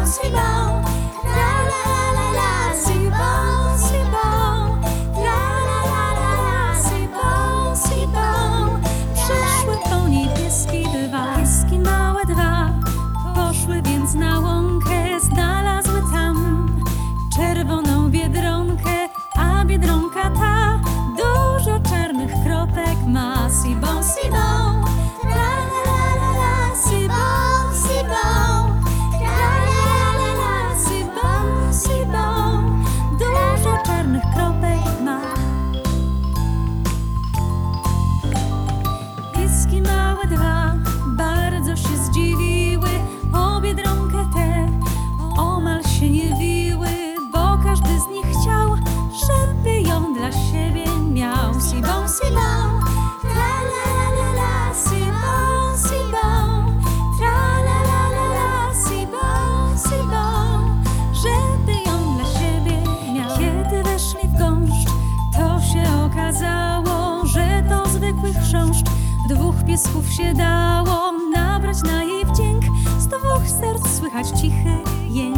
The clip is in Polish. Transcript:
si bon, tra la la la, si bon, si bon, tra la la la, si bon, si bon. Przyszły po niebieski dwa, pieski małe dwa. Poszły więc na łąkę, znalazły tam czerwoną biedronkę, a biedronka ta dużo czarnych kropek ma. Si bon, si bon, Tra la la la la, si bon, si bon, tra la la la, si bon, si bon, dużo czarnych kropek ma. Pieski małe dwa bardzo się zdziwiły, o biedronkę tę omal się nie wiły, bo każdy z nich chciał, żeby ją dla siebie miał. Si bon, si bon, tra la la la, si bon, si bon, tra la la la, si bon, si bon, żeby ją dla siebie miał. Kiedy weszli w gąszcz, to się okazało, że to zwykły chrząszcz. Dwóch piesków się dało nabrać na jej wdzięk, z dwóch serc słychać cichy jęk.